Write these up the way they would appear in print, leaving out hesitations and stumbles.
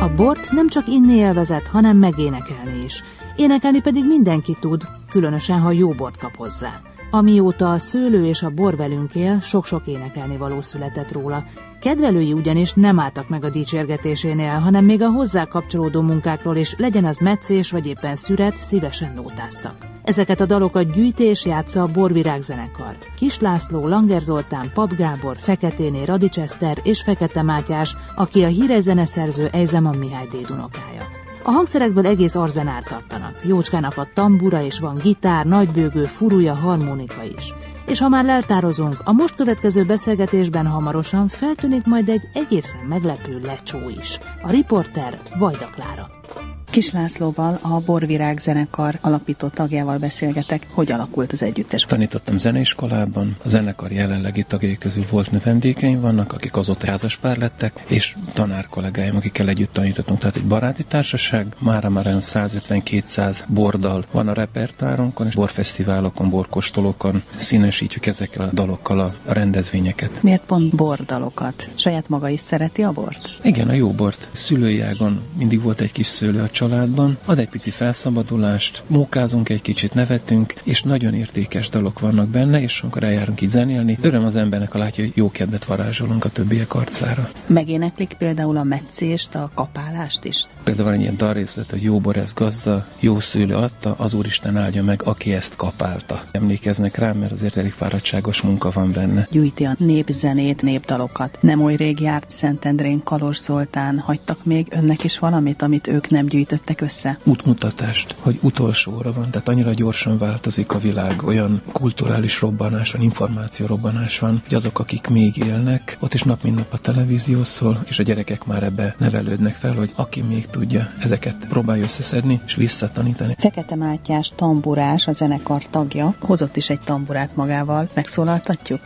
A bort nem csak inni élvezet, hanem megénekelni is. Énekelni pedig mindenki tud, különösen, ha jó bort kap hozzá. Amióta a szőlő és a bor velünk él, sok-sok énekelni való született róla. Kedvelői ugyanis nem álltak meg a dicsérgetésénél, hanem még a hozzá kapcsolódó munkákról is, legyen az metszés vagy éppen szüret, szívesen nótáztak. Ezeket a dalokat gyűjti és játsza a Borvirág zenekar. Kis László, Langer Zoltán, Pap Gábor, Feketéné Radics Eszter és Fekete Mátyás, aki a híres zeneszerző Ejzeman Mihály dédunokája. A hangszerekből egész arzenár tartanak. Jócskának a tambura és van gitár, nagybőgő, furúja, harmonika is. És ha már leltározunk, a most következő beszélgetésben hamarosan feltűnik majd egy egészen meglepő lecsó is. A riporter Vajda Klára. Kis Lászlóval, a Borvirág zenekar alapító tagjával beszélgetek. Hogy alakult az együttes? Tanítottam zeneiskolában, a zenekar jelenlegi tagjai közül volt növendékeim vannak, akik azóta házaspár lettek, és tanárkollégáim, akikkel együtt tanítottunk. Tehát egy baráti társaság, mára már 150-200 bordal van a repertoárunkon, és borfesztiválokon, borkóstolókon színesítjük ezekkel a dalokkal a rendezvényeket. Miért pont bordalokat? Saját maga is szereti a bort? Igen, a jó bort. Szülői ágon mindig volt egy kis szőlő a családban, ad egy pici felszabadulást, mókázunk egy kicsit, nevetünk, és nagyon értékes dalok vannak benne, és amikor eljárunk így zenélni, öröm az embernek, ha látja, hogy jó kedvet varázsolunk a többiek arcára. Megéneklik például a metszést, a kapálást is? Például van egy ilyen dalrészlet, hogy jó bor ez gazda, jó szőlő adta, az Úristen áldja meg, aki ezt kapálta. Emlékeznek rá, mert azért elég fáradtságos munka van benne. Gyűjti a népzenét, népdalokat. Nem oly rég járt Szentendrén Kalós Zoltán. Hagytak még önnek is valamit, amit ők nem gyűjtöttek össze? Útmutatást, hogy utolsóra van, tehát annyira gyorsan változik a világ, olyan kulturális robbanás van, információ robbanás van, hogy azok, akik még élnek, ott is nap mint nap a televízió szól, és a gyerekek már ebbe nevelődnek fel, hogy aki még tudja, ezeket próbálja összeszedni és visszatanítani. Fekete Mátyás tamburás, a zenekar tagja, hozott is egy tamburát magával. Megszólaltatjuk?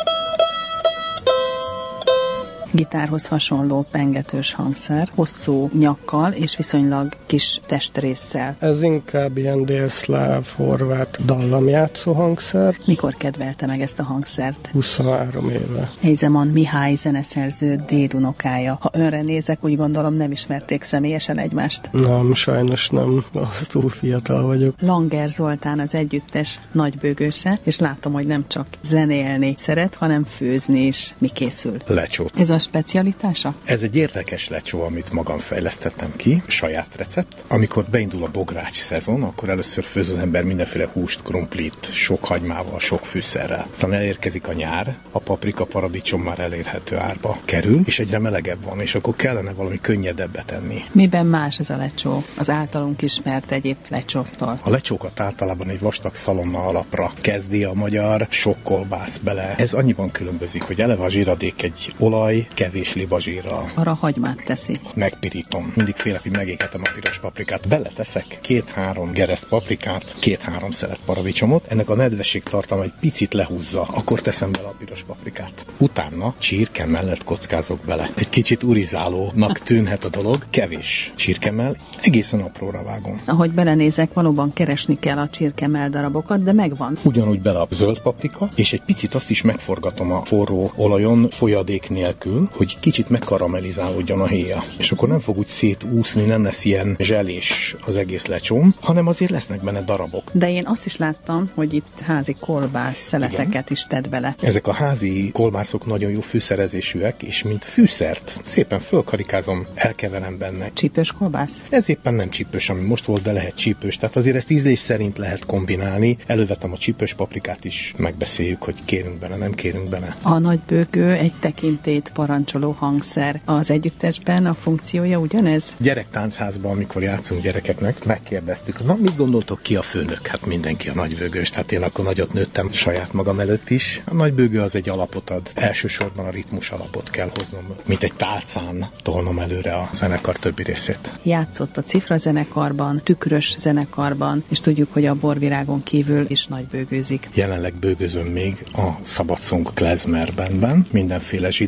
Gitárhoz hasonló pengetős hangszer, hosszú nyakkal és viszonylag kis testrésszel. Ez inkább ilyen délszláv, horvát dallamjátszó hangszer. Mikor kedvelte meg ezt a hangszert? 23 éve. Ejzeman Mihály zeneszerző dédunokája. Ha önre nézek, úgy gondolom nem ismerték személyesen egymást. Nem, sajnos nem. Az túl fiatal vagyok. Langer Zoltán az együttes nagybőgőse, és látom, hogy nem csak zenélni szeret, hanem főzni is. Mi készül? Lecsó. Ez a specialitása? Ez egy érdekes lecsó, amit magam fejlesztettem ki, saját recept. Amikor beindul a bogrács szezon, akkor először főz az ember mindenféle húst, krumplit, sok hagymával, sok fűszerrel. Aztán elérkezik a nyár, a paprika, paradicsom már elérhető árba kerül, és egyre melegebb van, és akkor kellene valami könnyedebbet tenni. Miben más ez a lecsó az általunk ismert egyéb lecsóktól? A lecsókat általában egy vastag szalonna alapra kezdi a magyar, sok kolbász bele. Ez annyiban különbözik, hogy eleve a zsíradék egy olaj, kevés libazsírral. Arra hagymát teszi. Megpirítom. Mindig félek, hogy megégetem a piros paprikát. Beleteszek 2-3 gereszt paprikát, 2-3 szelet paradicsomot. Ennek a nedvesség tartalma egy picit lehúzza. Akkor teszem bele a piros paprikát. Utána csirke mellett kockázok bele. Egy kicsit urizálónak tűnhet a dolog. Kevés csirkemell, egészen apróra vágom. Ahogy belenézek, valóban keresni kell a csirkemell darabokat, de megvan. Ugyanúgy bele a zöld paprika, és egy picit azt is megforgatom a forró olajon folyadék nélkül, hogy kicsit megkaramellizálódjon a héja. És akkor nem fog úgy szétúszni, nem lesz ilyen zselés az egész lecsóm, hanem azért lesznek benne darabok. De én azt is láttam, hogy itt házi kolbász szeleteket is tedd bele. Ezek a házi kolbászok nagyon jó fűszerezésűek, és mint fűszert szépen fölkarikázom, elkeverem benne. Csípős kolbász? Ez éppen nem csípős, ami most volt, de lehet csípős. Tehát azért ezt ízlés szerint lehet kombinálni. Elővetem a csípős paprikát is, megbeszéljük, hogy kérünk bele, nem kérünk bele. A nagybőgő egy tekintét parancsoló hangszer. Az együttesben a funkciója ugyanez? Gyerektáncházban, amikor játszunk gyerekeknek, megkérdeztük, na mit gondoltok, ki a főnök? Hát mindenki a nagybőgős, tehát én akkor nagyot nőttem saját magam előtt is. A nagybőgő az egy alapot ad. Elsősorban a ritmus alapot kell hoznom, mint egy tálcán tolnom előre a zenekar többi részét. Játszott a Cifra zenekarban, Tükrös zenekarban, és tudjuk, hogy a Borvirágon kívül is nagybőgőzik. Jelenleg bőgözöm még a Szabadszong klezmer bandben, mindenféle zsidó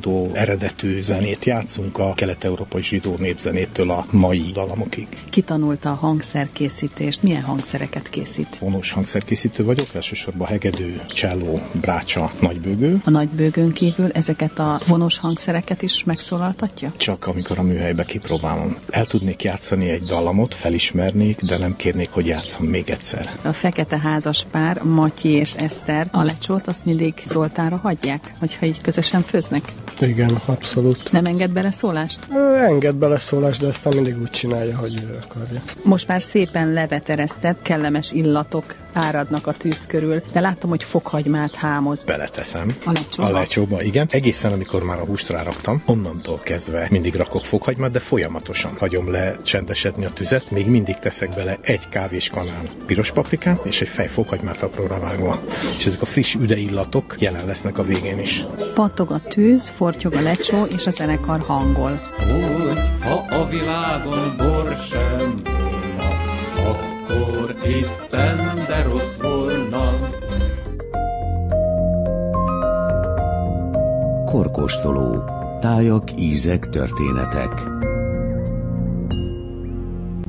eredetű zenét játszunk, a kelet-európai zsidó népzenétől a mai dallamokig. Ki tanulta a hangszerkészítést? Milyen hangszereket készít? Vonós hangszerkészítő vagyok, elsősorban hegedű, cselló, brácsa, nagybőgő. A nagybőgőn kívül ezeket a vonós hangszereket is megszólaltatja? Csak amikor a műhelybe kipróbálom. El tudnék játszani egy dallamot, felismernék, de nem kérnék, hogy játsszam még egyszer. A fekete házas pár, Matyi és Eszter, a lecsót azt mindig Zoltánra hagyják? Hogyha így közösen főznek? Igen, abszolút. Nem enged beleszólást? Enged beleszólást, de aztán mindig úgy csinálja, hogy ő akarja. Most már szépen leveteresztett, kellemes illatok áradnak a tűz körül, de láttam, hogy fokhagymát hámoz. Beleteszem. A lecsóba, igen. Egészen, amikor már a húst ráraktam, onnantól kezdve mindig rakok fokhagymát, de folyamatosan hagyom lecsendesedni a tüzet, még mindig teszek bele egy kávéskanál piros paprikát és egy fej fokhagymát apróra vágva. És ezek a friss üdeillatok jelen lesznek a végén is. Pattog a tűz, fortyog a lecsó, és a zenekar hangol. Ha a világon bor sem volna, akkor éppen de rossz volna. Korkóstoló. Tájak, ízek, történetek.